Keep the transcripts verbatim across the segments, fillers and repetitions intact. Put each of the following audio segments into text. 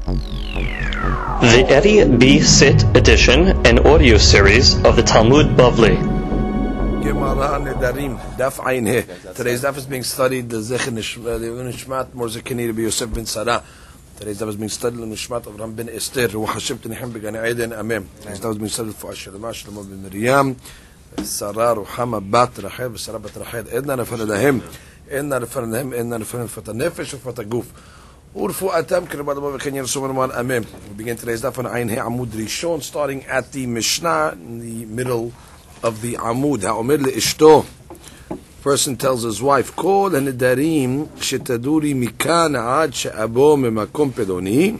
The Eddie B. Sit edition and audio series of the Talmud Bavli. Gemara Nedarim, Daf Ayin He. Today's daf is being studied, the Zecher Nishmat Morzekini Rabbi Yosef ben Sarah. Today's daf is being studied, the Nishmat of Ram ben Esther, Ruach Hashem Tenechem Began Eden, Amen. Today's daf is being studied for Asher Lema Shlomo ben Miriam, Sarah Ruhama Bat Rachel, Sarah Bat Rachel, Edna Neferadahem, Edna Neferadahem, Edna Neferadahem, Fata Nefesh, Fata Guf. Urfu Atam, Kirbad Ken Yersuman, Amen. We begin today's daf on Ayin He Amud Rishon, starting at the Mishnah, in the middle of the Amud. Ha'omer le'ishto. Person tells his wife, Kol ha'nedarim shetaduri mikan ad she'abo memakom pedoni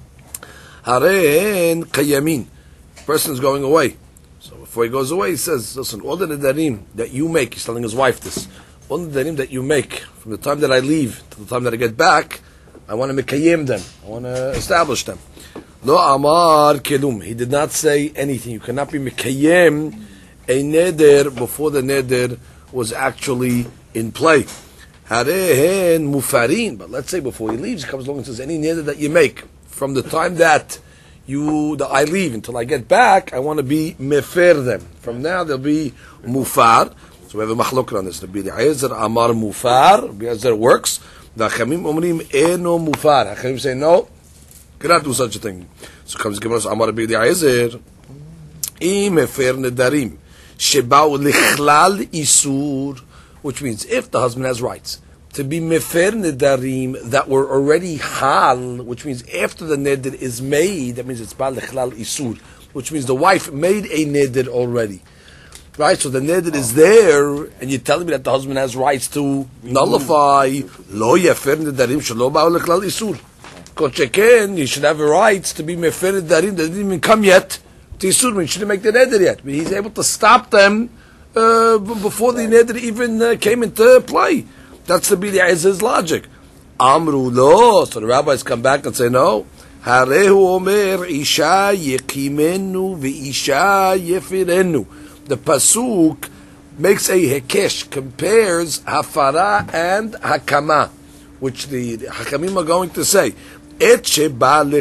haren kayamin. Person's going away. So before he goes away, he says, listen, all the nedarim that you make, he's telling his wife this, all the nedarim that you make from the time that I leave to the time that I get back, I want to mekayim them. I want to establish them. Lo amar kelum. He did not say anything. You cannot be mekayim a neder before the neder was actually in play. Harehen mufarin. But let's say before he leaves, he comes along and says, any neder that you make from the time that you that I leave until I get back, I want to be mefer them. From now they'll be mufar. So we have a machlok on this. Rabbi Eliezer amar mufar. Rabbi Eliezer works. The Hachamim omrim eno mufar. Hachamim say no, cannot do such a thing. So comes Gemara amar Rabbi Eliezer im mefer nedarim sheba'u lichlal isur, which means if the husband has rights to be mefer nedarim that were already hal, which means after the neder is made, that means it's ba'al lichlal isur, which means the wife made a neder already. Right, so the neder is there, and you're telling me that the husband has rights to nullify lo yafer nedarim shelo ba'u lichlal isur. Kocheken, you should have rights to be mefer nedarim that didn't even come yet. He shouldn't make the neder yet, but he's able to stop them uh, before the neder even uh, came into play. That's the Bili Ezra's logic. Amru lo. So the rabbis come back and say no. Harehu omer isha yekimenu veisha yefirenu. The pasuk makes a hekesh, compares hafara and hakama, which the hakamim are going to say. If you're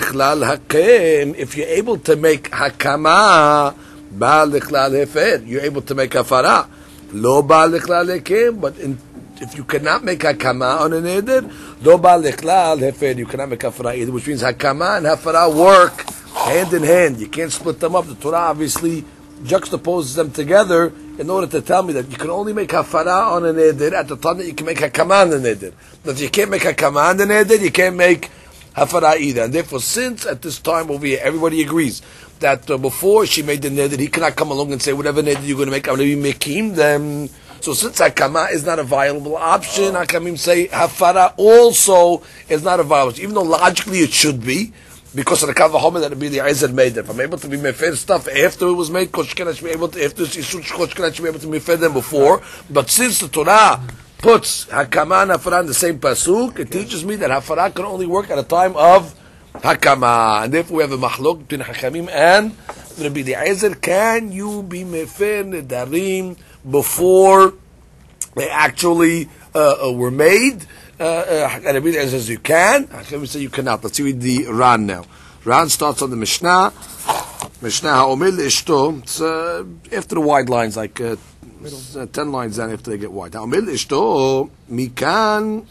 able to make hakama, you're able to make hafara. Lo but in, if you cannot make hakama on a neder, lo you cannot make hafara either, which means hakama and hafara work hand in hand. You can't split them up. The Torah obviously juxtaposes them together in order to tell me that you can only make hafara on a neder at the time that you can make hakama on the neder. But if you can't make hakama on the neder, you can't make hafara either. And therefore, since at this time over here, everybody agrees that uh, before she made the neder, he cannot come along and say, whatever neder you're going to make, I'm going to be making them. So since hakama is not a viable option, hakamim say hafara also is not a viable option, even though logically it should be, because of the kavahoma that Rabbi Eliezer made them. If I'm able to be mefer stuff after it was made, koshken I should be able to, after Yisur koshken I should be able to mefer them before. But since the Torah puts hakama and hafara in the same pasuk, it teaches me that hafara can only work at a time of hakama, and therefore we have a machlok between Hakamim and Rabbi Eliezer. Can you be mefer nedarim before they actually uh, uh, were made? Uh, uh, Rabbi Eliezer says you can. Hakamim say you cannot. Let's see the Ran now. Ran starts on the Mishnah. Mishnah ha'omer le'ishto. It's uh, after the wide lines, like. Uh, Uh, ten lines down after they get wide. Ha'omer le'ishto mikan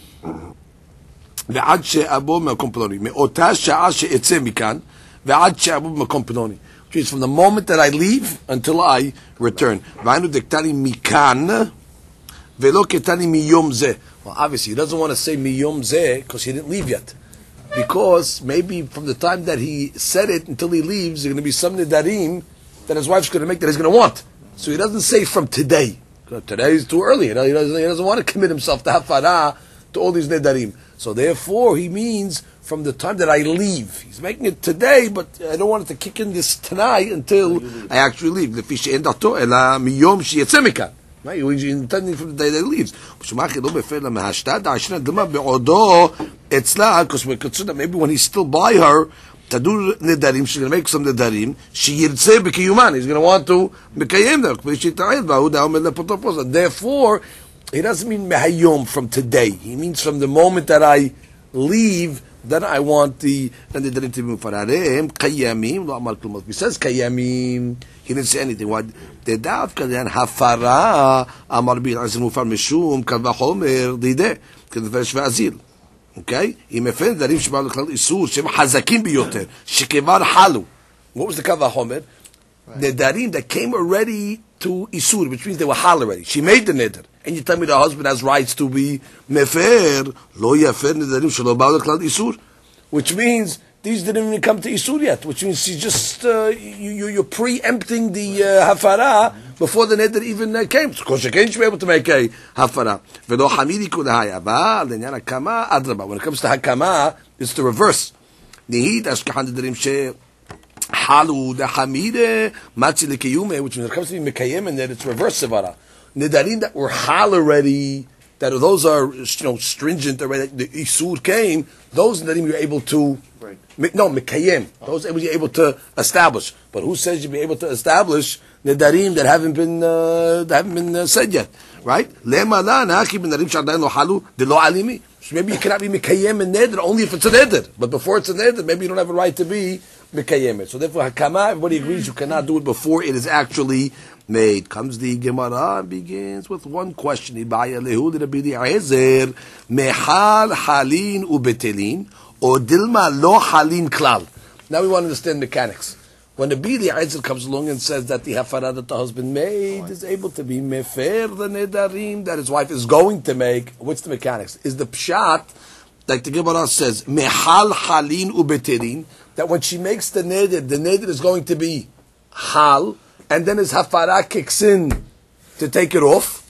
ve'ad she'abo b'makom ploni me'ota sha'a she'etzeh mikan ve'ad she'abo b'makom ploni, which means from the moment that I leave until I return. V'aynu dektani mikan ve'lo ketani miyom zeh. Well, obviously he doesn't want to say miyom zeh because he didn't leave yet, because maybe from the time that he said it until he leaves, there's going to be some nedarim that his wife's going to make that he's going to want. So he doesn't say from today. Today is too early. You know, he doesn't, he doesn't want to commit himself to hafara, to all these nedarim. So therefore, he means from the time that I leave. He's making it today, but I don't want it to kick in this tonight until I actually leave. Right? He's intending from the day that he leaves. Because we're concerned that maybe when he's still by her, Tadur nedarim, she's going to make some nedarim. She yirtzeh b'kiyuman. He's going to want to mekayem them. Therefore, he doesn't mean mehayom from today. He means from the moment that I leave then I want the then the nedarim to be mufararim kayamim lo amar klum. He says kayamim. He didn't say anything. Why? The doubt because then hafara amar bil azim mufar mishum kavachomer dide k'dvesh ve'azil. Okay? He mefed nedarim sheba'u l'klal isur shem hazakim biyoter shekevar halu. What was the kavachomer? Nedarim that came already to isur, which means they were hal already. She made the neder, and you tell me the husband has rights to be mefer lo yafer nedarim shelo ba'u l'klal isur, which means these didn't even come to isur yet. Which means she's just uh, you, you you're preempting the uh, hafara before the neder even uh, came. Of course, you can't be able to make a hafara. V'lo hamidi kulahaya ba l'nyan hakama adraba. When it comes to hakama, it's the reverse. Nihid ashkahan nedarim she. Halu the hamide matzi lekiyume, which when it comes to be mekayim, and that it's reverse sevara. Nedarim that were hal already, that those are you know stringent already. The isur came; those nedarim you're able to, right. no mekayim. Those you're able to establish. But who says you'll be able to establish nedarim that haven't been uh, that haven't been uh, said yet? Right? Lema la naki nedarim shadayin lo halu de lo alimi. So maybe you cannot be mekayim and neder only if it's a neder. But before it's a neder, maybe you don't have a right to be mekayim. So therefore, hakama, everybody agrees you cannot do it before it is actually made. Comes the Gemara and begins with one question. Ibaya lehu Rabbi Eliezer mehal halin ubetelin or dilma lo halin klal. Now we want to understand mechanics. When the Rabbi Eliezer comes along and says that the hafara that the husband made is able to be mefer the nedarim that his wife is going to make, what's the mechanics? Is the pshat, like the Gemara says, mehal halin ubetelin, that when she makes the neder, the neder is going to be hal, and then his hafara kicks in to take it off?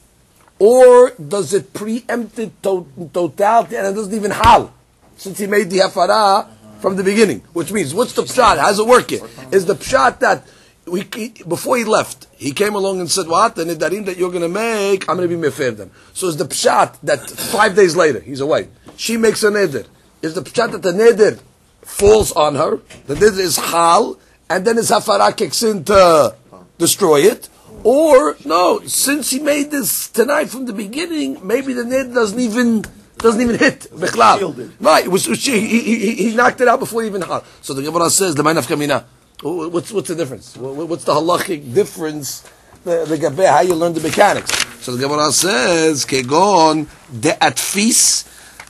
Or does it preempt it to- totality and it doesn't even hal, since he made the hafara from the beginning? Which means, what's the pshat? How's it working? Is the pshat that we, before he left, he came along and said, what? The nedarim that you're going to make, I'm going to be mefer them. So is the pshat that five days later, he's away, she makes a neder. Is the pshat that the neder falls on her, the neder is hal, and then his hafara kicks in to destroy it? Or, no, since he made this tonight from the beginning, maybe the neder doesn't even doesn't even hit bichlal. Right, it was, he, he, he knocked it out before he even hal. So the Gemara says, the ma'naf kamina. What's what's the difference? What's the halachic difference? The the gabe, how you learn the mechanics. So the Gemara says, kegon de atfis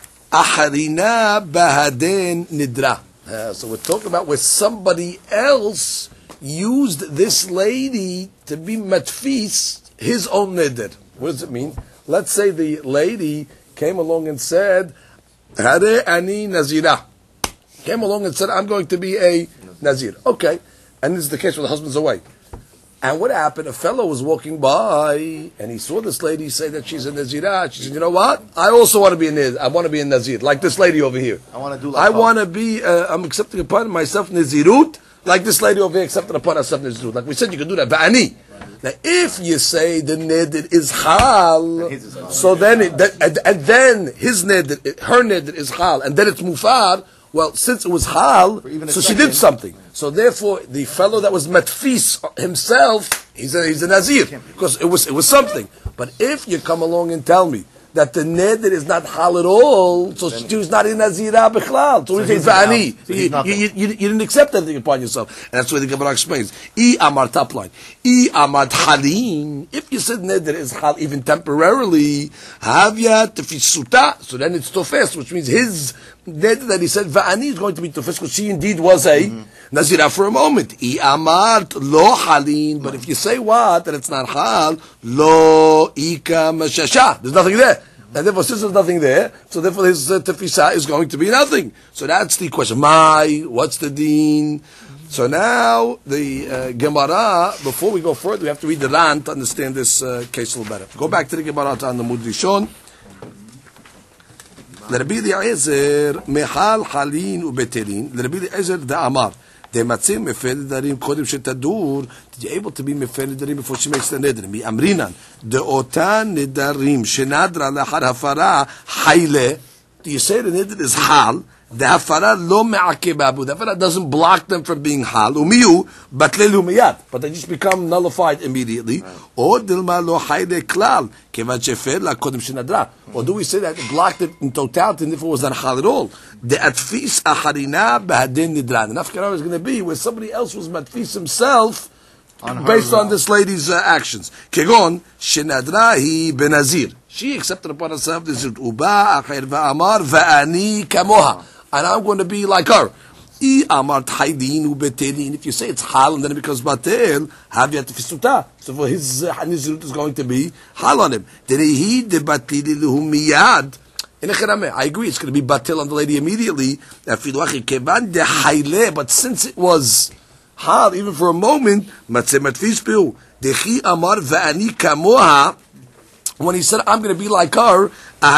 acharina bahaden nidra. Uh, so we're talking about where somebody else used this lady to be matfis his own neder. What does it mean? Let's say the lady came along and said, Hare ani nazira. Came along and said, I'm going to be a nazir. Okay. And this is the case where the husband's away. And what happened? A fellow was walking by and he saw this lady say that she's a nazira. She said, you know what? I also want to be a nazir. I want to be a nazir, like this lady over here. I want to do like I want to be, uh, I'm accepting upon myself nazirut, like this lady over here accepted upon herself nazirut. Like we said, you can do that. Ba'ani. Now, if you say the neder is hal, so then it, that, and, and then his neder, her neder is hal, and then it's mufar. Well, since it was hal, so she did something. So therefore, the fellow that was matfis himself, he's a, he's a nazir because it was it was something. But if you come along and tell me that the neder is not hal at all, so she was not in nazira bichlal. So, so he's ba'ani. So you, you, you, you, you didn't accept anything upon yourself, and that's why the Gemara explains. I amar top line. I amar halin. If you said neder is hal even temporarily, havya tefisuta. So then it's tofes, which means his neder that he said va'ani is going to be tofes because she indeed was a mm-hmm. nazira for a moment. I amar lo halin. But if you say what that it's not hal, lo ika mashasha. There's nothing there. And therefore, since there's nothing there, so therefore his uh, tefisa is going to be nothing. So that's the question. My, what's the deen? So now, the uh, Gemara, before we go further, we have to read the Ran to understand this uh, case a little better. Go back to the Gemara on the Amud Rishon. L'Rabbi Eliezer, mehal halin ubetelin. L'Rabbi Eliezer da'amar. Dematzim mefer nedarim kodem shetadur. Did you able to be mefer nedarim before she makes the nedarim? Be amrinan. De'otan nedarim shenadra lachar hafara hayle. Do you say the nedar is hal, The hafara lo me'akebabu. The hafara doesn't block them from being hal. Umiyu batlelu miyat. But they just become nullified immediately. Or dilma lo hayde klal. Kevan shefer la kodem shenadra. Or do we say that it blocked it in totality and if it was not hal at all? The atfis acharina b'hadin nidran. And afkara is going to be where somebody else was matfis himself on based on this lady's uh, actions. Kegon shenadra hi benazir. She accepted upon herself this uba acher va'amar va'ani kamoha. And I'm going to be like her. If you say it's hal and then it becomes batel, havya tefisuta. So for his uh, nizirut is going to be hal on him. I agree, it's going to be batel on the lady immediately. But since it was hal, even for a moment, when he said, I'm going to be like her,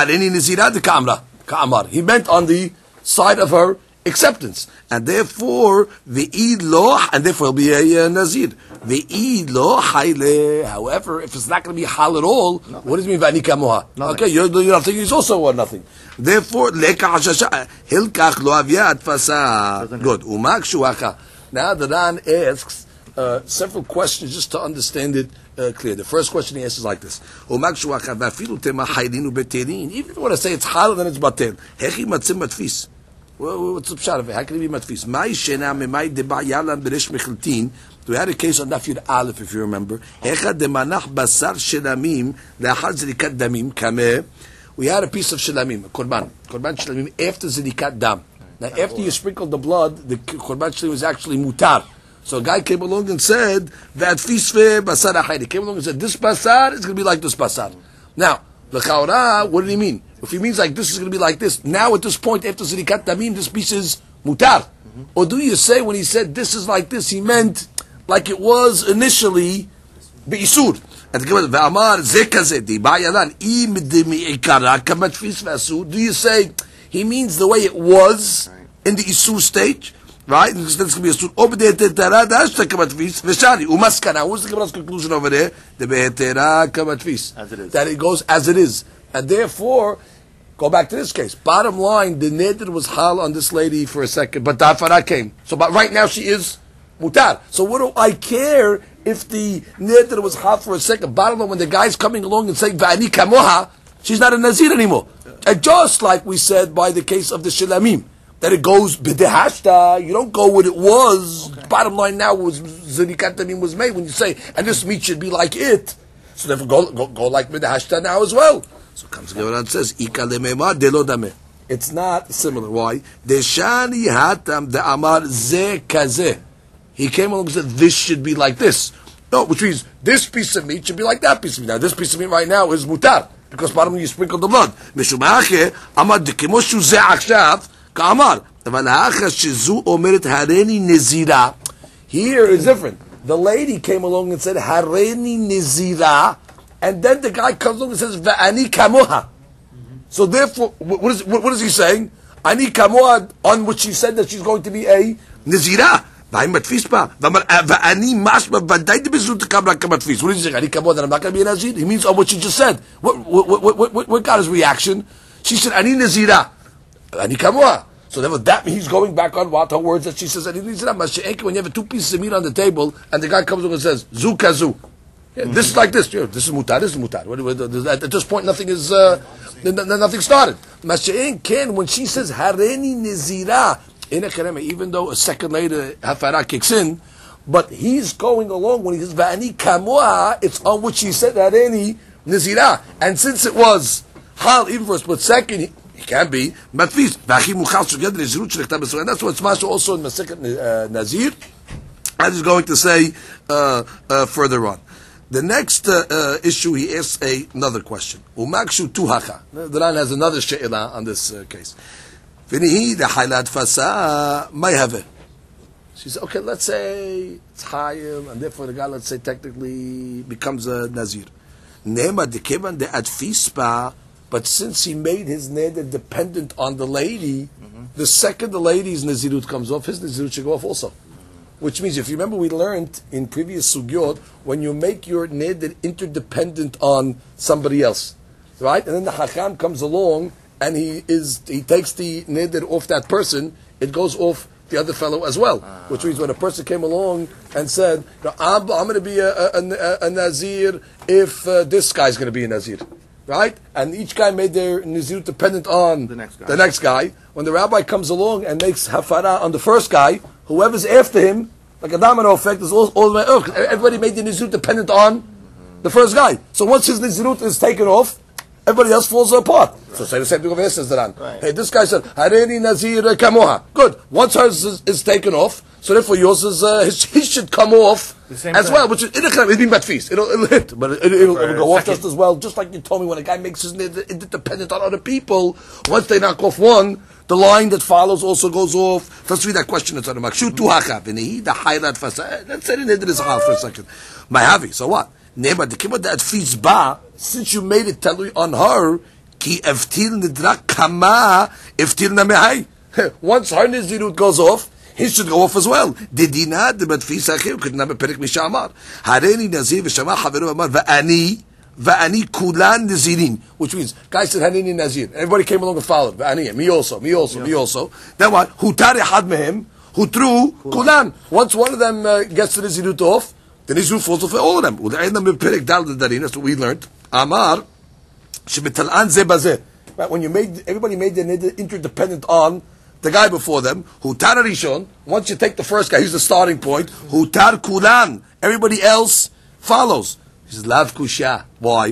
he meant on the side of her acceptance, and therefore the lo, and therefore he'll be a uh, nazir. The lo hayle. However, if it's not going to be hal at all, no. What does it mean v'ani kamoha? Okay, you're, you're not thinking he's also uh, nothing. Therefore, leka hashasha hilkach lo avya atfasa. Good. Umak. Now the Ran asks uh, several questions just to understand it uh, clear. The first question he asks is like this: Umak shuacha v'afilu tema haylinu betelin. Even if you want to say it's hal, then it's batel. Hechi matzim matfis. What's the pshat of it? How can it be matfis? My shena memay deba yalam berish mecheltin. We had a case on Daf Yud Aleph, if you remember. Echad demanach basar shelamim le'achad zrikat damim kameh. We had a piece of shelamim, a korban, korban shelamim after zrikat dam. Now, after you sprinkled the blood, the korban shelamim was actually mutar. So a guy came along and said that fisve basar achaydi. He came along and said this basar is going to be like this basar. Now, the chaura, what did he mean? If he means like this is going to be like this, now at this point after zrikat damim, this piece is mutar. Mm-hmm. Or do you say when he said this is like this, he meant like it was initially be'isur? And the Gemara, do you say he means the way it was in the isur stage, right? And this can be isur. What's the Gemara's conclusion over there? That it goes as it is, and therefore. Go back to this case. Bottom line, the neder was hal on this lady for a second, but dafara came. So, but right now she is mutar. So, what do I care if the neder was hal for a second? Bottom line, when the guy's coming along and saying va'ani kamoha, she's not a nazir anymore. And just like we said by the case of the shilamim, that it goes b'dehashta, you don't go what it was. Okay. Bottom line now was zerikat damim was made when you say, and this meat should be like it. So therefore, go go, go like b'dehashta now as well. So comes the Gemara and says, it's not similar. Why? Deshani hatam de amar ze kazeh. He came along and said, this should be like this. No, which means this piece of meat should be like that piece of meat. Now, this piece of meat right now is mutar, because bottom you sprinkle the blood. Mishumache, amar de kemoshu ze akshav, ka'amar. V'alacha shizu omeret hareni nezira. Here is different. The lady came along and said, hareni nezira. And then the guy comes along and says, "Va'ani kamoha." So therefore, what is what, what is he saying? Ani kamoha, on which he said that she's going to be a nizira. Va'ani matfispa. Va'ani mashma v'day de bezut kamra kamatfis. What is he saying? Ani kamoha, that I'm not going to be a nazir. He means on what she just said. What what what what what, what got his reaction? She said, "Ani nazira." Ani kamoha. So therefore, that he's going back on what her words that she says. Ani nazira. Mashiach, when you have two pieces of meat on the table and the guy comes along and says, "Zu kazu." Yeah, mm-hmm. This is like this. You know, this is mutar. This is mutar. At this point, nothing is uh, nothing started. Masha'in Ken, when she says hareni nizira in a kereme, even though a second later hafara kicks in, but he's going along when he says va'ani kamoa, it's on which he said hareni nizira, and since it was hal even for a split second, he, he can't be matfis. V'achi muchal together nizirut shelichtam b'sugan. That's what's masha also in Masechet uh, Nazir. I was going to say uh, uh, further on. The next uh, uh, issue, he asks a, another question. Umakshu tuhacha. The Ran has another she'ila on this uh, case. V'nihi dehaylat fasa mayhaveh. She said, okay, let's say it's hayil, and therefore the guy, let's say, technically becomes a nazir. Nema dekevan de adfispa, but since he made his neder dependent on the lady, mm-hmm. the second the lady's nazirut comes off, his nazirut should go off also. Which means, if you remember, we learned in previous sugyot, when you make your neder interdependent on somebody else, right? And then the hakam comes along and he is he takes the neder off that person, it goes off the other fellow as well. Uh, Which means when a person came along and said, no, I'm, I'm going to be a, a, a, a Nazir if uh, this guy's going to be a Nazir. Right? And each guy made their Nazir dependent on the next guy. The next guy. When the rabbi comes along and makes hafara on the first guy, whoever's after him, like a domino effect, is all, all the way up. Everybody made the Nazir dependent on mm-hmm. the first guy. So once his Nazirut is taken off, everybody else falls apart. Right. So say the same thing over here, says Daran. Right. Hey, this guy said, Hareni Nazir Kamoha. Good. Once hers is, is taken off, so therefore yours is, uh, his, his should come off as time. well, which is, it'll, it'll be matfis. It'll, it'll hit, but it, it'll, it'll go off just as well. Just like you told me, when a guy makes his interdependent on other people, once they knock off one, the line that follows also goes off. Let's read that question. It's on the Makshu tu hacha. The highlight fasa. Let's say the neder is hal for a second. Mahavi. So what? Nema the kibud that fees ba. Since you made it telui on her, ki eftil nidra kama eftil na mehai. Once her nizirut goes off, he should go off as well. Didina de matfis achiv could not be perik mishamar. Hareni nazir v'shama chaveru amar va'ani. Va'ani kulan nazirin, which means guys said Hanini Nazir. Everybody came along and followed. Va'ani, me also, me also, yeah. me also. Then what? Hutari had mehem, who threw kulan. Once one of them uh, gets the Nazirut off, the Nazirut falls off for all of them. That's what we learned. Amar, shebetalan zebazeh. Right, when you made, everybody made the neder interdependent on the guy before them. Hutar rishon. Once you take the first guy, he's the starting point. Hutar kulan. Everybody else follows. He says, Lav kusha. Why?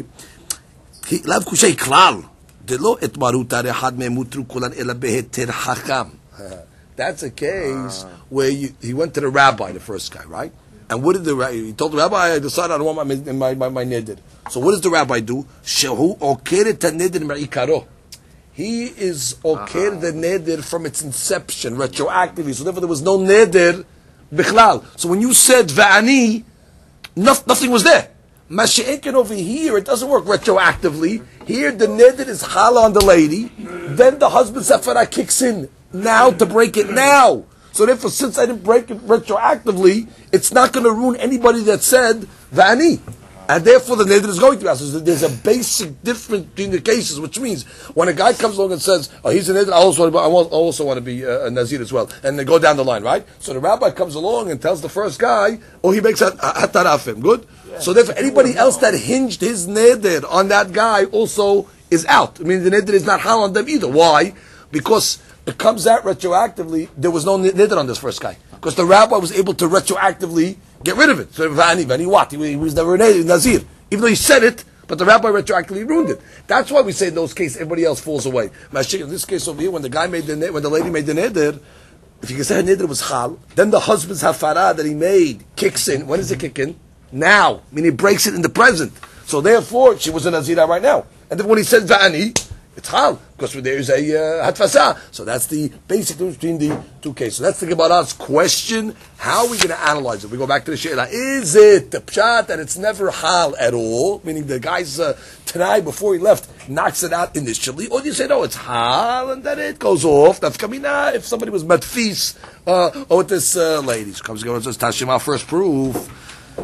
Lav kusha klal. Delo et maruta rehad memutru kulan ela beheter hakam. That's a case uh. where you, he went to the rabbi, the first guy, right? And what did the rabbi, he told the rabbi, I decided I don't want my, my, my, my neder. So what does the rabbi do? Shehu okeret neder me'ikaro. He is okeret the neder from its inception, retroactively. So therefore there was no neder bichlal. So when you said va'ani, nothing was there. Mashi'inkin over here, it doesn't work retroactively. Here, the neder is chala on the lady. Then the husband's safara kicks in now to break it now. So therefore, since I didn't break it retroactively, it's not going to ruin anybody that said va'ani. And therefore, the neder is going to be asked. So there's a basic difference between the cases, which means when a guy comes along and says, oh, he's a neder, I also want to be, I also want to be a nazir as well. And they go down the line, right? So the rabbi comes along and tells the first guy, oh, he makes a hatarafim. Good? So therefore, anybody else that hinged his neder on that guy also is out. I mean, the neder is not hal on them either. Why? Because it comes out retroactively. There was no neder on this first guy. Because the rabbi was able to retroactively get rid of it. So, Vani, Vani what? He, he was never a nazir. Even though he said it, but the rabbi retroactively ruined it. That's why we say in those cases, everybody else falls away. In this case over here, when the guy made the when the lady made the neder, if you can say her neder was chal, then the husband's hafara that he made kicks in. When does it kick in? Now, I mean, he breaks it in the present. So therefore, she was a nazira right now. And then when he said va'ani, it's hal, because there is a uh, hatfasa. So that's the basic difference between the two cases. So that's the Gemara's question. How are we going to analyze it? We go back to the she'ela. Is it the pshat that it's never hal at all? Meaning the guy's uh, Tanai, before he left, knocks it out initially. Or do you say, no, it's hal, and then it goes off? That's kamina. If somebody was matfis, uh, or with this uh, lady. So comes and says, Tashima, first proof.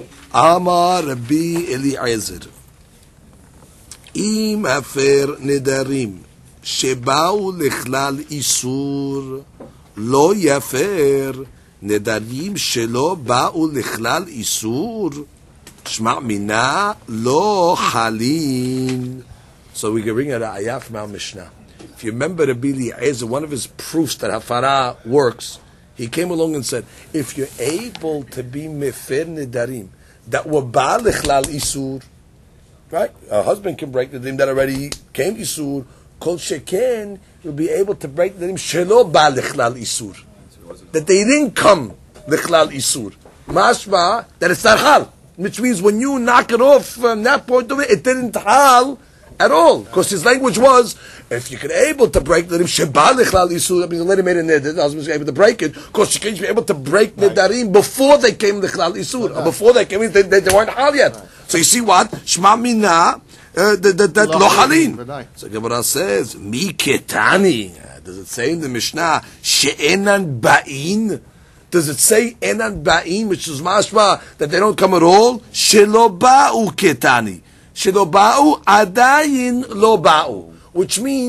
Amar Rabbi Eliezer, Im hafer nedarim sheba'u lechlal isur lo yafer nedarim shelo ba'u lechlal isur shma' mina lo halin. So we can bring a ayah from our Mishnah. If you remember Rabbi Eliezer, one of his proofs that hafara works, he came along and said, if you're able to be mefer nedarim that were ba lechlal isur, right? A husband can break the din that already came isur. Kol sheken, you'll be able to break the din shelo ba lechlal isur, that they didn't come lechlal isur. Mashma that it's not hal, which means when you knock it off from that point of it, it didn't hal at all, because his language was, if you could able to break the sheba lechlal isur, that means the lady made a neder, the husband was able to break it, because she can be able to break right. nedarim before they came lechlal isur, or before they came, they, they, they weren't hal yet. Right. So you see what? Shma mina, uh, that, that lo halin. So Gemara says, mi ketani. Does it say in the Mishnah, she'enan ba'in? Does it say enan ba'in, which is mashma, that they don't come at all? Shelo ba'u ketani. Shelo ba'u adayin lo ba'u. Which means,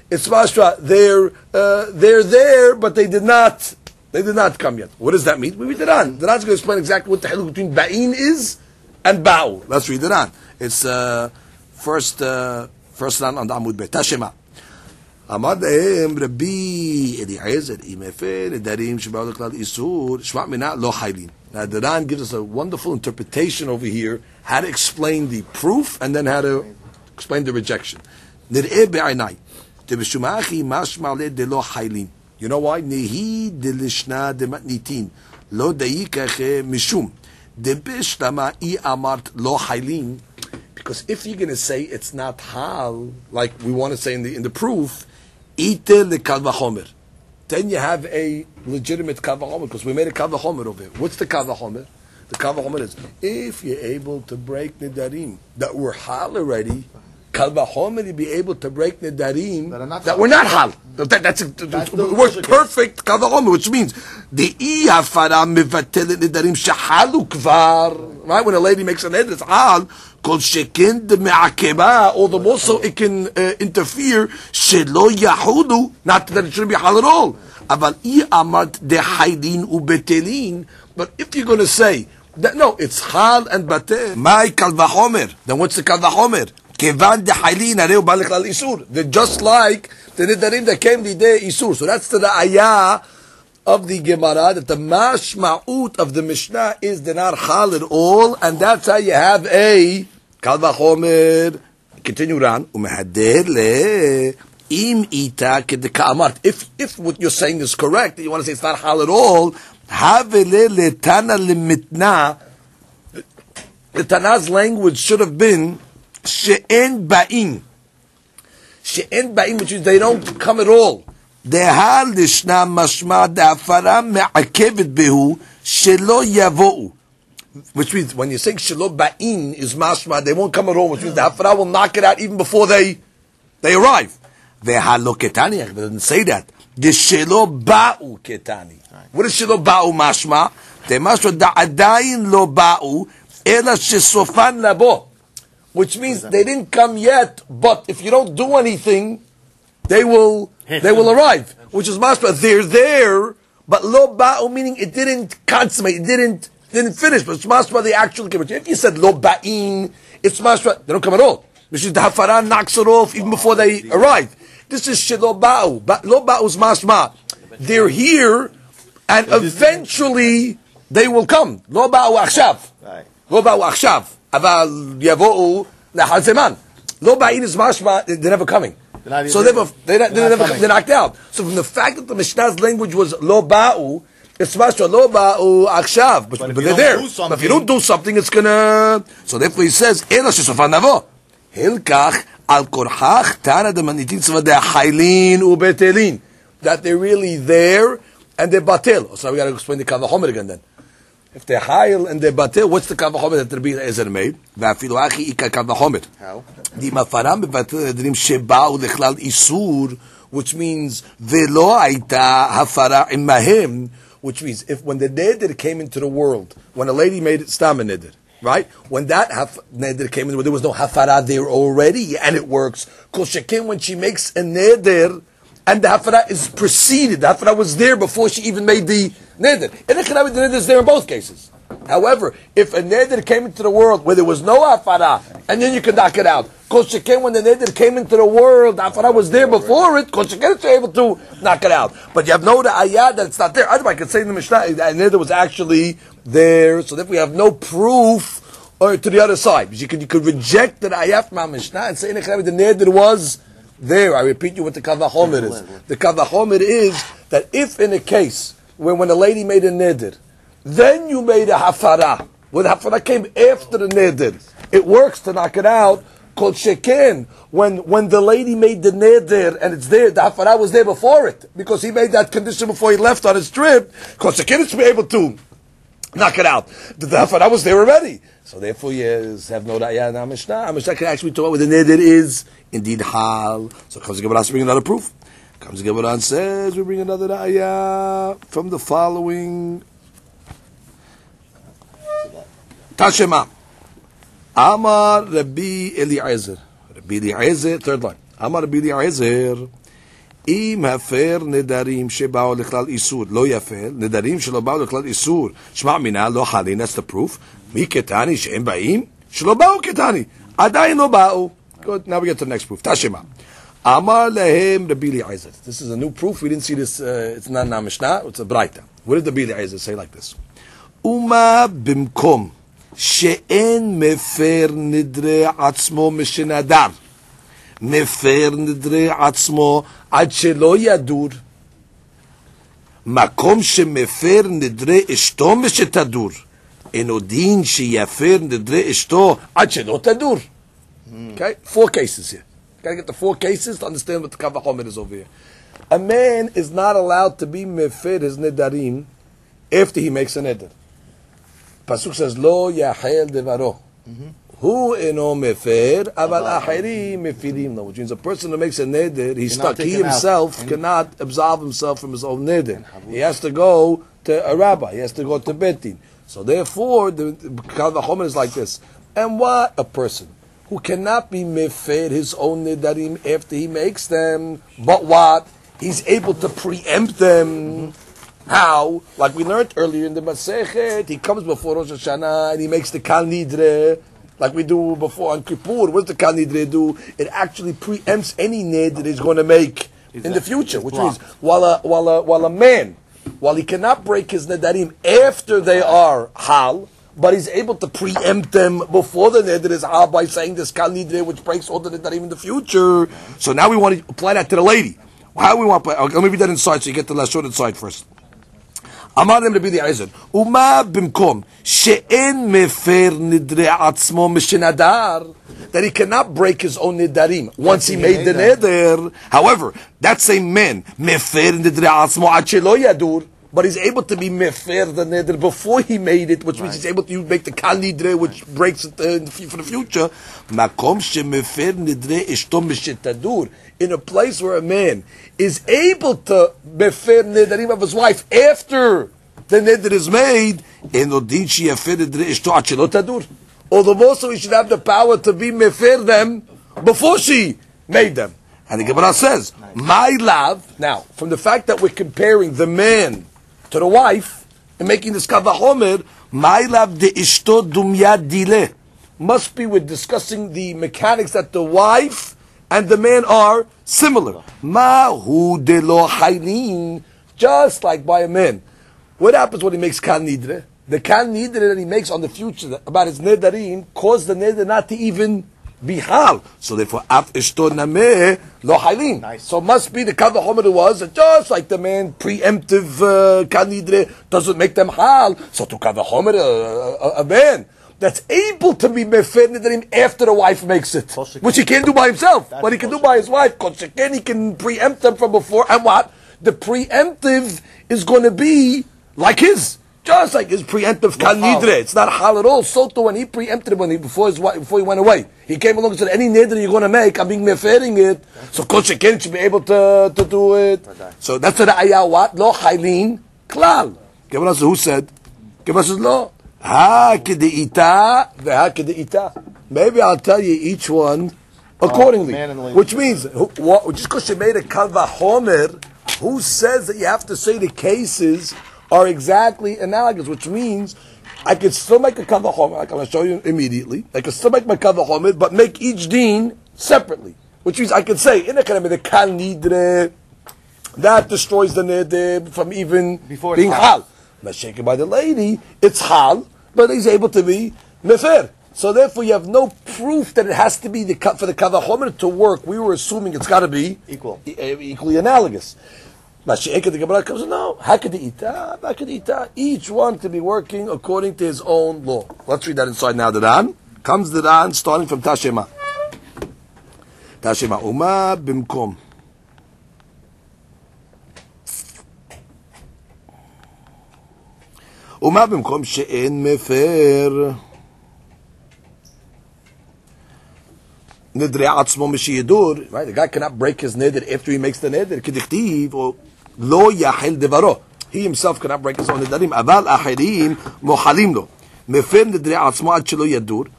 It's mashma. They're uh, they're there, but they did not they did not come yet. What does that mean? We read it on. The Ran's going to explain exactly what the haluk between ba'in is and ba'u. Let's read it on. It's uh, first uh, first line on the Amud Bet. Tashema. אמר להם רבי אליעזר, אם הפר נדרים שבאו לכלל איסור, שמע מנה לא חיילין. Now the Ran gives us a wonderful interpretation over here, how to explain the proof and then how to explain the rejection. נראה בעיניי, דבשומעכי משמע לדלא חיילין. You know why? נהי דלשנה דמתניתין, לא דייקך משום. דבשלמה אי אמרת לא חיילין. Because if you're going to say it's not hal, like we want to say in the in the proof, ite le kal vachomer, then you have a legitimate kal vachomer, because we made a kal vachomer over here. What's the kal vachomer? The kal vachomer is if you're able to break nidarim that were hal already, kal vachomer you be able to break nidarim that, that were not hal. That, that's a, that's it works perfect kal vachomer, which means the i hafara mevatel nidarim shehalu kvar. Right, when a lady makes an neder, it's hal. Kol shekin de me'akeba, all the more so it can uh, interfere. Shelo yahudu, not that it shouldn't be hal at all. Aval I amart de haydin ubetelin. But if you're going to say that no, it's hal and batel, my kal vachomer. Then what's the kal vachomer? Kevan de haylin areu balik lal isur. They're just like the nedarim that came the day isur. So that's the ayah of the Gemara, that the mashma'ut of the Mishnah is they're not hal at all, and that's how you have a kal vachomer. Continue on. Umehader le im ita kedeka amart. If if what you're saying is correct, that you want to say it's not hal at all, havele le tana limitna. The Tana's language should have been she'en ba'in. She'en ba'in, which is they don't come at all. דהל לשנה משמע דהפרה מעכבת בהו שלא יבואו. Which means when you're saying שלא באים is משמע, they won't come at all, which means the hafara will knock it out even before they they arrive. והלא קטני, it doesn't say that. דשלא באו קטני. What is שלא באו משמע? דמשמע עדיין לא באו, אלא שסופן לבוא. Which means they didn't come yet, but if you don't do anything, they will they will arrive, which is mashma. They're there, but lo ba'u, meaning it didn't consummate, it didn't didn't finish, but it's mashma they actually came. If you said lo ba'in, it's mashma they don't come at all. Which is the hafara knocks it off even before they arrive. This is shelo ba'u. But lo ba'u is mashma. They're here, and eventually they will come. Lo ba'u achshav. Lo ba'u achshav. Aval yavo'u lahal zeman. Lo ba'in is mashma. They're never coming. They're so they're, they're, they're, never, they're knocked out. So from the fact that the Mishnah's language was lo ba'u, it's mashma lo ba'u akshav, but, but, but they're there. But if you don't do something, it's gonna. So therefore he says, "Ela shesofan navo hilkach al korchach tana de manitin tzva de haylin ubetelin." That they're really there and they're batel. So we got to explain the kal vachomer again then. If they're hayil and they're batel, what's the kal vachomer that Rabbi Eliezer made? Va'afilu achi ika kal vachomer. How? The mafaram bebatel edrim sheba'u lechlal isur, which means velo aita hafara imahem, which means if when the neder came into the world, when a lady made it stam neder, right? When that haf, neder came in, there was no hafara there already, and it works. Kol shekin when she makes a neder, and the hafara is preceded, the hafara was there before she even made the neder. And the neder is there in both cases. However, if a neder came into the world where there was no hafara, and then you can knock it out. Kol shekin when the neder came into the world, the hafara was there before it. Kol shekin you're able to knock it out. But you have no ayah that it's not there. Otherwise, I could say in the Mishnah that neder was actually there. So that we have no proof or to the other side. Because you could you could reject the ayah from Mishnah and say the neder was there. I repeat you what the kal vachomer is. The kal vachomer is that if in a case where when a lady made a neder, then you made a hafara. When the hafara came after the neder, it works to knock it out. Kol sheken, when when the lady made the neder and it's there, the hafara was there before it because he made that condition before he left on his trip. Kol sheken is to be able to knock it out. The, the hafara was there already, so therefore you have no raya in our Mishnah. Our Mishnah can actually talk about the neder is indeed hal. So comes the Gemara to bring another proof. Comes the Gemara and says we bring another raya from the following. Tashema. Amar Rabbi Eliezer. Rabbi Eliezer, third line. Amar Rabbi Eliezer. אם הפר נדרים שבאו לכלל איסור לא יפר, נדרים שלא באו לכלל איסור שמע מינה לא חלין, that's the proof. מי קטני שהם באים? שלא באו קטני, עדיין לא באו. Good, now we get to the next proof. תשמע. אמר להם רבי אליעזר. This is a new proof, we didn't see this, uh, it's not in our Mishnah, it's a Braita. What did רבי אליעזר say like this? ומה במקום שאין מפר נדרי עצמו משנדר, מפר נדרי עצמו עד שלא ידור, מקום שמפר נדרי אשתו משתדור, אינו דין שיפר נדרי אשתו עד שלא תדור. Okay, four cases here. Gotta get the four cases to understand what the Kavachomer is over here. A man is not allowed to be mefer his nedarim after he makes a neder. Pasuk says, Lo yachel devaro. Hu eno mefer, aval acheri mefirim lo. Which means a person who makes a neder, he's stuck. He himself cannot absolve himself from his own neder. He has to go to a rabbi. He has to go to Betin. So therefore, the Kavachomer is like this. And what a person who cannot be mefer his own nedarim after he makes them, but what? He's able to preempt them. Mm-hmm. How? Like we learned earlier in the Masechet, he comes before Rosh Hashanah and he makes the Kal Nidre, like we do before on Kippur. What does the Kal Nidre do? It actually preempts any nid that he's going to make exactly. in the future, which means while a, while, a, while a man, while he cannot break his nedarim after they are hal, but he's able to preempt them before the neder is hal by saying this kal nidre, which breaks all the nedarim in the future. So now we want to apply that to the lady. How do we want to apply? Okay, let me read that inside so you get the last short inside first. אמר להם רבי אליעזר, ומה במקום שאין מפר נדרי עצמו משנדר, that he cannot break his own nedarim once he made the neder. However, that same man, מפר נדרי עצמו עד שלא ידור, but he's able to be mefer the neder before he made it, which right. means he's able to make the kal nidre, which breaks it uh, in the, for the future. Makom shemefer nidre ishto mishetadur, in a place where a man is able to mefer nedarim of his wife after the neder is made, enodin sheyefer nidre ishto achelo tadur. Although also he should have the power to be mefer them before she made them. And the Gemara says, my love. Now, from the fact that we're comparing the man to the wife and making this kavahomer, my love de ishto dumya dile, must be we're discussing the mechanics that the wife and the man are similar. Ma hu de lo haylin, just like by a man. What happens when he makes kal nidre? The kal nidre that he makes on the future about his nedarim cause the neder not to even be hal. So therefore, af ishto nameh lo haylin. Nice. So must be the kavahomer was just like the man preemptive uh, kal nidre doesn't make them hal. So to kavahomer uh, a, a man that's able to be mefer nedarim after the wife makes it, which he can't do by himself, that's but he can do by his wife. Because again, he can preempt them from before. And what? The preemptive is going to be like his. Just like his preemptive kal nidre, it's not hal at all. So too when he preempted him when he before his before he went away, he came along and said, "Any nidre you're going to make, I'm being mefering it." So Kosh Sheken should be able to to do it. So that's the ayah. What lo haylin klal. Gemara says, who said? Gemara says lo ha kedeita the ha kedeita. Maybe I'll tell you each one accordingly. Oh, which means who, what, just because you made a kal vachomer, who says that you have to say the cases are exactly analogous, which means I could still make a kavachomer, like I'm going to show you immediately. I could still make my kavachomer, but make each deen separately. Which means I could say, in the kind of the kal nidre, that destroys the neder from even Before being hal. But shaken by the lady, it's hal, but he's able to be mefer. So therefore you have no proof that it has to be the for the kavachomer to work. We were assuming it's got to be equal, e- equally analogous. The Gemara comes, no, hakadita, hakadita, each one to be working according to his own law. Let's read that inside now. The Ran comes the Ran starting from Tashema. Tashema, Uma bimkom. Uma bimkom she'en mefer. Nidre atzmo mishiyadur. Right, the guy cannot break his neder after he makes the neder. Kedichtiv or lo yahil devaro. He himself cannot break his own nedarim. Aval achirim mohalim lo. Mefer nidre atzmo ad shelo yadur.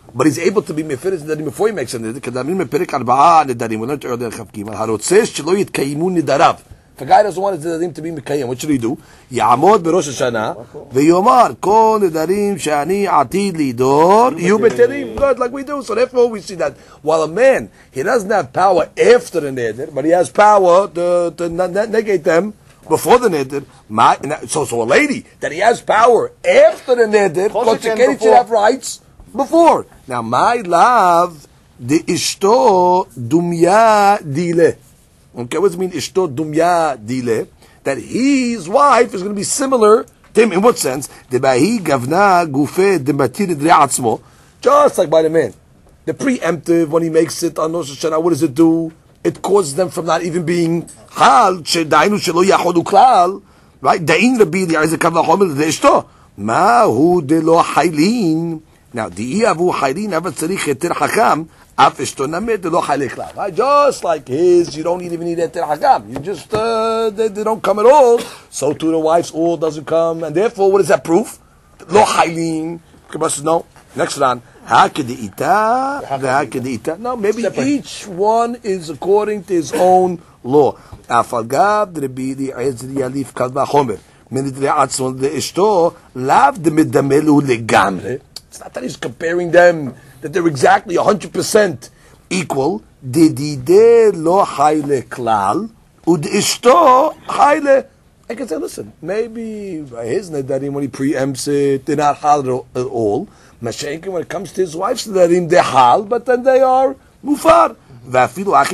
but he's able to be mefiris nidarim before he makes a neder. Kedamin meperik arba'ah nidarim. We learned earlier Chav Gimel. Harotzeh shelo yitkayimu nidarav. If a guy doesn't want his nidarim to be mekayim, what should he do? Ya'amod berosh Hashanah v'yomar kol nidarim shani atid lidor yu beterim. Good, like we do. So therefore we see that while a man, he doesn't have power after the neder, but he has power to, to negate them before the neder. My, so, so a lady that he has power after the neder, consequently should have rights before. Now, my love, the ishto dumya dile. Okay, what does it mean ishto dumya dile? That his wife is going to be similar to him in what sense? Debahi gavna gufe dematir atzmo. Just like by the man. The preemptive, when he makes it on Rosh Hashanah, what does it do? It causes them from not even being hal, shedainu shelo yachodu klal. Right? Da'in Rabbi Eliezer kav lachomer de'ishto. Ma hu de lo haylin. Now, di'i avu haylin ava tzarich heter hakam af ishto named de lo hayle klal. Right? Just like his, you don't even need heter hakam. You just, uh, they, they don't come at all. So too the wife's oil doesn't come. And therefore, what is that proof? Lo haylin. No. Next one. Ha'kede'ita, ha'kede'ita. No, maybe each one is according to his own law. Afagav Rabbi Eliezer yalif kal vachomer minidrei atzmon leishto lav demedamelu legamre. It's not that he's comparing them that they're exactly a hundred percent equal. Dedide lo hayle klal udishto hayle. I can say, listen, maybe his nedarim when he preempts it, they're not hal at all. Mashenkin, when it comes to his wife's nedarim, they're hal, but then they are mufar. And the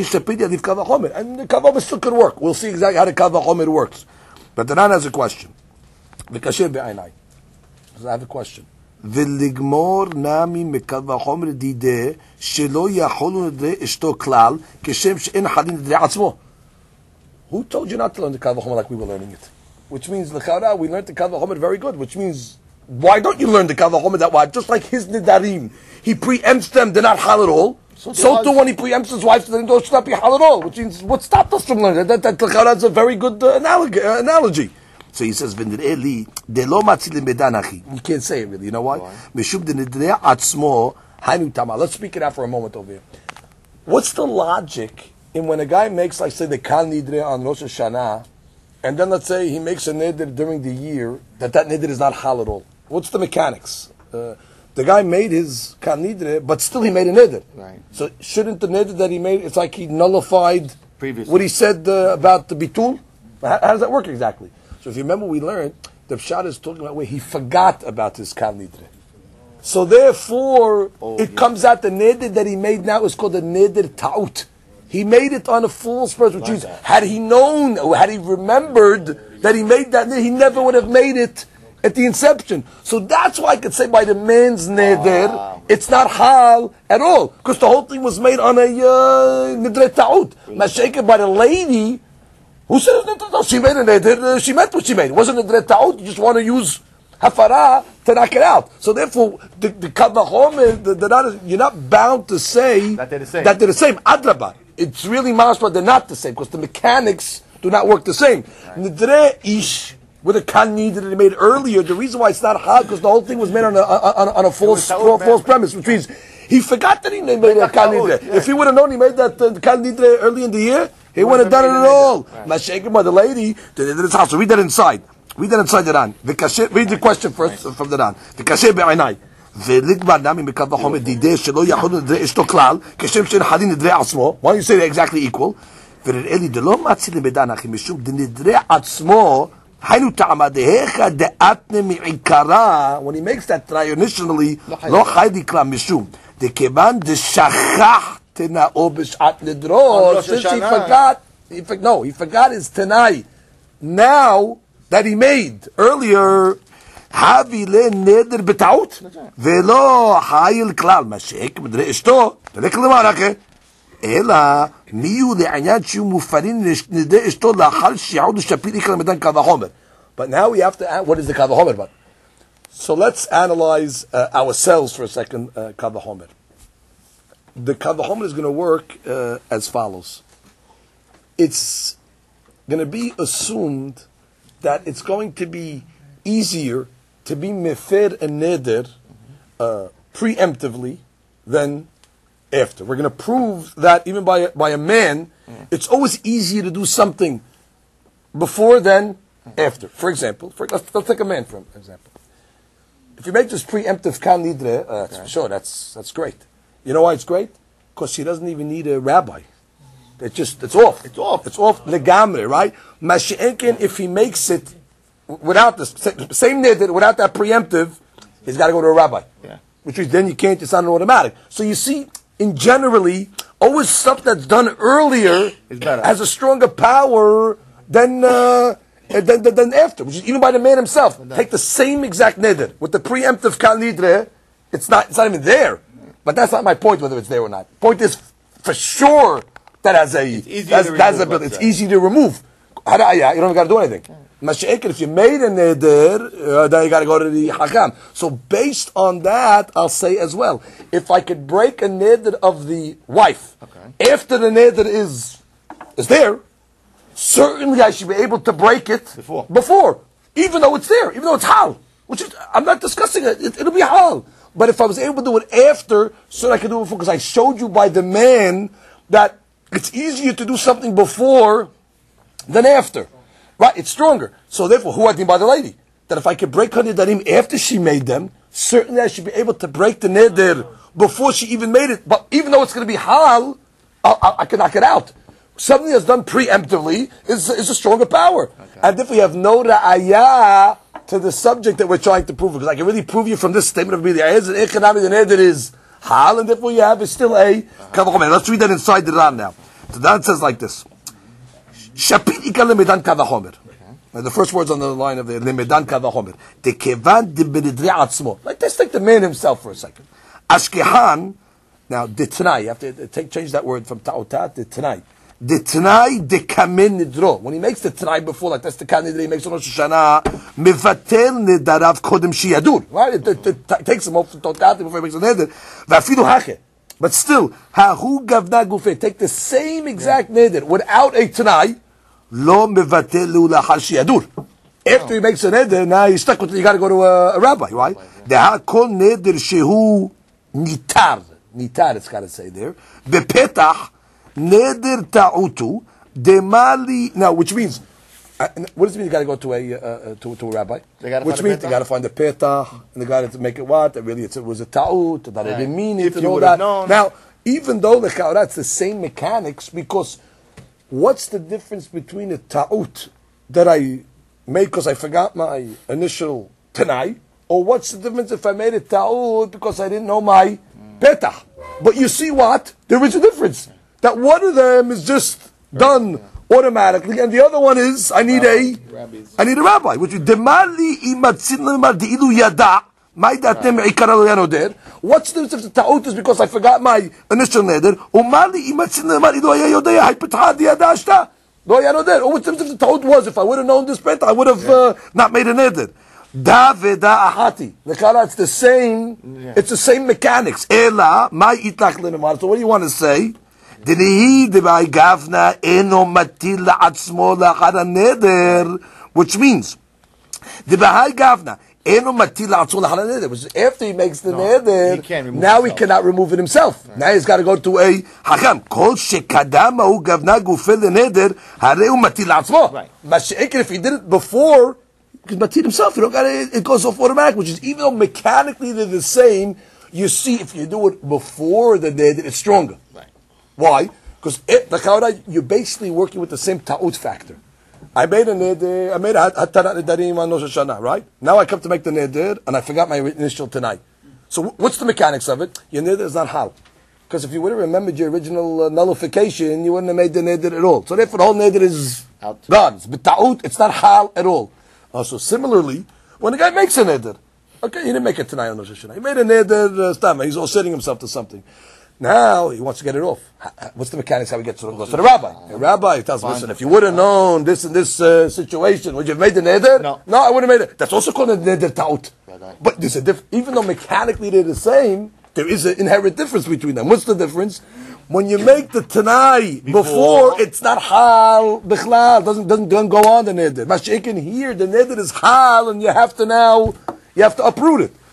kavachomer still could work. We'll see exactly how the kavachomer works. But the Ran has a question. V'kasher be'ainai. I have a question. V'ligmor nami mekavachomer dideh shelo yacholu nedrei ishto klal kishem she'en halin nedrei atzmo. Who told you not to learn the kavachomer like we were learning it? Which means l'chara we learned the kavachomer very good. Which means why don't you learn the kavachomer that way? Just like his nidarim, he preempts them. They're not hal at all. So, so too when he preempts his wife, then those should not be hal at all. Which means what stopped us from learning that? That, that is a very good uh, analogy, uh, analogy. So he says, "V'nireli de lo matzil medanachi." You can't say it really. You know why? Meshub de nidrei atzmo hainu tama. Let's speak it out for a moment over here. What's the logic in when a guy makes, like, say, the kal nidrei on Rosh Hashanah, and then let's say he makes a nidr during the year that that nidr is not hal at all? What's the mechanics? Uh, The guy made his kal nidre, but still he made a nidr. Right. So shouldn't the nidr that he made, it's like he nullified Previously. what he said uh, about the bitul? How, how does that work exactly? So if you remember, we learned, the Pshat is talking about where he forgot about his kal nidre. So therefore, oh, it yeah. comes out the nidr that he made now is called the nidr ta'ut. He made it on a false person, which like means, that. had he known, or had he remembered that he made that nidr, he never would have made it at the inception. So that's why I could say by the man's neder, wow. it's not hal at all. Because the whole thing was made on a nidre ta'ut. Mashake by the lady, who said, no, she made a neder, she meant what she made. It wasn't a nidre ta'ut, you just want to use hafara to knock it out. So therefore, the, the kavachom, the, the, the, you're not bound to say that they're the same. That they're the same. Adrabah. It's really mashma, they're not the same, because the mechanics do not work the same. Right. Nidre ish, with a kal nidre that he made earlier, the reason why it's not hal because the whole thing was made on a on a, on a false false, false premise, which means he forgot that he made a kal nidre. Yeah. If he would have known he made that uh, kal nidre early in the year, he wouldn't have done it at all. Mashaykim by the lady, the nidre's house. So read that inside. Read that inside the Ran. Read the question first from the Ran. V'kasher be'ainai. ולגבר נמי מקו החומר דידי שלא יכול נדרי אשתו כלל, כשם שאין חדין נדרי עצמו. Why don't you say they're exactly equal? ונראה לי דלא מציל למדן אחי משום דנדרי עצמו היינו טעמה דהיכה דאתנה מעיקרה, when he makes that try initially, לא חי לי כלל משום דכיוון דשכח תנאו בשעת נדרו, since he forgot, he, no, he forgot his tenai now that he made earlier. Havi le neder betaut velo hayil klal mashek מדרי אשתו תלך למערכה אלא מיהו לעניין שהוא מופרים נדרי אשתו לאחר שיעוד שפיל יקרא מדן קו החומר. But now we have to add, what is the קו החומר about? So let's analyze uh, ourselves for a second, uh, קו החומר. The קו החומר is going to work uh, as follows. It's going to be assumed that it's going to be easier to be mefer and neder uh, preemptively than after. We're going to prove that even by, by a man, mm. it's always easier to do something before than after. For example, for, let's, let's take a man for example. If you make this preemptive kal nidre, uh, okay. sure, that's that's great. You know why it's great? Because she doesn't even need a rabbi. It's just, it's off. It's off. It's off legamre, right? Mashi'enkin, if he makes it without the same nidre, without that preemptive, he's got to go to a rabbi. Yeah. Which is then you can't, it's not an automatic. So you see, in generally, always stuff that's done earlier has a stronger power than, uh, than, than, than after, which is even by the man himself. Take the same exact neder with the preemptive kal nidre, it's not, it's not even there. But that's not my point, whether it's there or not. Point is, for sure, that has a, it's that's, that's a, it's easy to remove. You don't even got to do anything. Mashiach, if you made a neder, uh, then you got to go to the hakam. So based on that, I'll say as well, if I could break a neder of the wife okay. after the neder is is there, certainly I should be able to break it before, before, even though it's there, even though it's hal. Which is, I'm not discussing it. it it'll be hal. But if I was able to do it after, so I could do it before, because I showed you by the man that it's easier to do something before than after. Right, it's stronger. So therefore, who I think by the lady? That if I could break her nidarim after she made them, certainly I should be able to break the neder before she even made it. But even though it's going to be hal, I, I, I can knock it out. Something that's done preemptively is, is a stronger power. Okay. And if we have no ra'ayah to the subject that we're trying to prove, because I can really prove you from this statement of the ayahs and economic the neder is hal, and therefore you have is still a uh-huh. Let's read that inside the Ran now. So that says like this. Shapit ikal lemedan kavachomer. The first words on the line of the lemedan kavachomer. Tekevan de benedri atzmo. Like let's take the man himself for a second. Ashkehan. Now detnai. You have to take change that word from ta'otat to detnai. Detnai de kamen nidro. When he makes the t'nai before, like that's the kan nidro, he makes on Rosh Hashanah. Mevatel nedarav kodem shiyadur. Right? It, it, it, it takes him off the ta'otat before he makes the neder. Vafidu hake. But still, hahu gavna gufe. Take the same exact yeah. neder without a t'nai. Lo mevatelu lahal shiyadur. After he makes a neder, now he's stuck with it. You got to go to a, a rabbi, right? The kol neder shehu nitar, nitar. It's got to say there. Bepetach neder ta'utu demali. Now, which means, uh, what does it mean? You got to go to a uh, to, to a rabbi. Which means you got to find the petach and the guy to make it what? That really it's, it was a ta'ut. That right. It didn't mean it and all that. Known. Now, even though the chaura, it's the same mechanics because. What's the difference between a ta'ut that I made because I forgot my initial tanai, or what's the difference if I made a ta'ut because I didn't know my petah? But you see what? There is a difference. That one of them is just done automatically, and the other one is I need a I need a rabbi. Which is demali imatzin lemar di'ilu yada. What's the difference if the ta'ut is because I forgot my initial neder? Or what's the difference if the ta'ut was, if I would have known this better, I would have uh, not made a neder. It's the same, it's the same mechanics. So what do you want to say? Which means, which is after he makes the no, neder, he now himself. He cannot remove it himself. Right. Now he's got to go to a hakam. Kol shekadama hu gavna gufel neder hareu matil atzmo. Right. If he did it before, he can matil himself. You don't got it. It goes off automatic. Which is even though mechanically they're the same, you see if you do it before the neder, it's stronger. Right. Why? Because the chaura, you're basically working with the same ta'ut factor. I made a neder, I made a hatarat nedarim on Rosh Hashanah, right? Now I come to make the neder, and I forgot my initial tonight. So what's the mechanics of it? Your neder is not hal. Because if you would have remembered your original uh, nullification, you wouldn't have made the neder at all. So therefore the whole neder is out. Gone. But ta'ut, it's not hal at all. Uh, so similarly, when a guy makes a neder, okay, he didn't make it tonight on Rosh Hashanah. He made a neder, uh, he's all setting himself to something. Now he wants to get it off. What's the mechanics? How he gets it off? Goes to the rabbi. The rabbi tells him, "Listen, if you would have known this and this uh, situation, would you have made the neder? No, no, I wouldn't have made it. That's also called a neder ta'ut. But there's a diff- even though mechanically they're the same, there is an inherent difference between them. What's the difference? When you make the tanai before, before it's not hal bichlal, doesn't doesn't doesn't go on the neder. Mashiach here, the neder is hal, and you have to now you have to uproot it.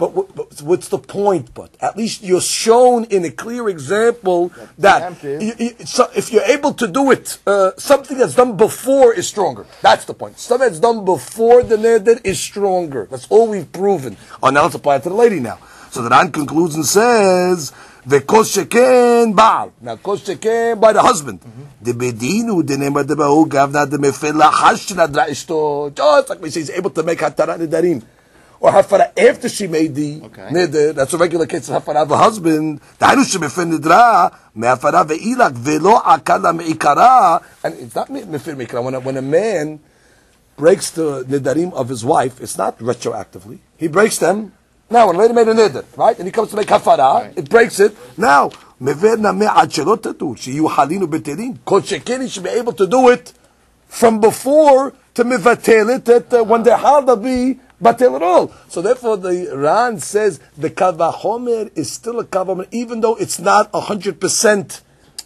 but, but, but what's the point? But at least you're shown in a clear example that you, you, so if you're able to do it, uh, something that's done before is stronger. That's the point. Something that's done before the neder is stronger. That's all we've proven. Oh, now let's apply it to the lady now. So the Ran concludes and says, "V'kos sheken baal." Now, kos sheken by the husband. The bedinu the name of the bahu gavna the mefela hashna dra'ishto. Just like we say, he's able to make hatara nedarim. Or hafara after she made the okay. neder, that's a regular case of hafara of a husband. Da'inu shemefir nidra, me'hafara ve'ilak, ve'lo akala me'ikara. And it's not mefir me'ikara. When a, when a man breaks the nedarim of his wife, it's not retroactively. He breaks them. Now, when a lady made a neder, right? And he comes to make hafara, right. It breaks it. Now, meverna me'ad shelot tatu, sheyu halinu betelin. Kol shekin, he should be able to do it from before to mevatel it, that uh, when they're hal, they'll be batel at all. So therefore, the Ran says the kavahomer is still a kavahomer, even though it's not a hundred percent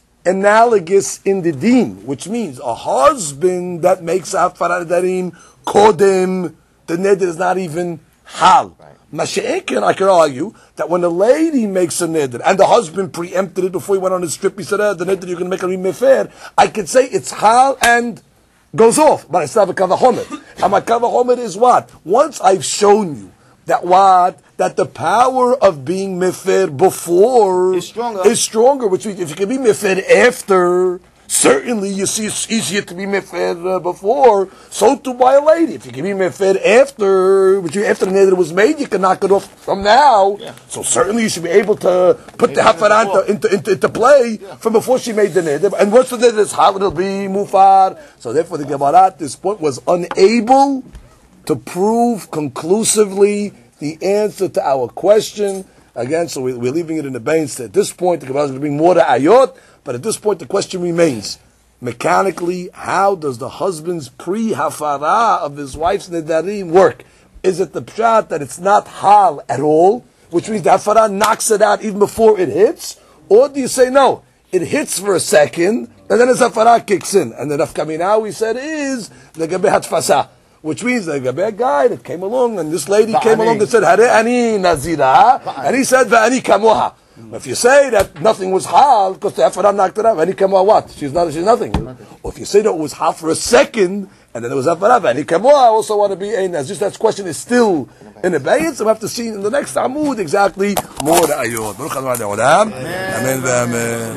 analogous in the deen, which means a husband that makes hafara darim kodem, the neder is not even hal. Mashiach, I can argue that when a lady makes a neder and the husband preempted it before he went on his trip, he said, ah, the neder you're going to make a mefer, I could say it's hal and goes off, but I still have a kavahomer. And my kavahomer is what? Once I've shown you that what? That the power of being mefer before is stronger. is stronger, which means if you can be mefer after, certainly you see it's easier to be mefer uh, before, so too by a lady. If you can be mefer after, which you, after the neder was made, you can knock it off from now. Yeah. So certainly you should be able to put maybe the hafara into, into, into play yeah. from before she made the neder. And once the neder is hal, it'll be mufar. So therefore the Gemara at this point was unable to prove conclusively the answer to our question. Again, so we, we're leaving it in the abeyance. At this point, the Gemara is going to bring more to ayot. But at this point, the question remains, mechanically, how does the husband's pre-hafara of his wife's nedarim work? Is it the pshat that it's not hal at all, which means the hafara knocks it out even before it hits? Or do you say, no, it hits for a second, and then his hafara kicks in? And the nafkamina we said is, the gabe hatfasa, which means the gabe guy that came along, and this lady came along and said, Hare ani nazira, and he said, Va'ani kamoha. If you say that nothing was hal because the hafara knocked it out, any kamah what? She's not. She's nothing. nothing. Or if you say that it was hal for a second and then it was hafara, any kamah, I also want to be a nazir. That question is still in abeyance. So we have to see in the next amud exactly more ayot. Amen. Amen.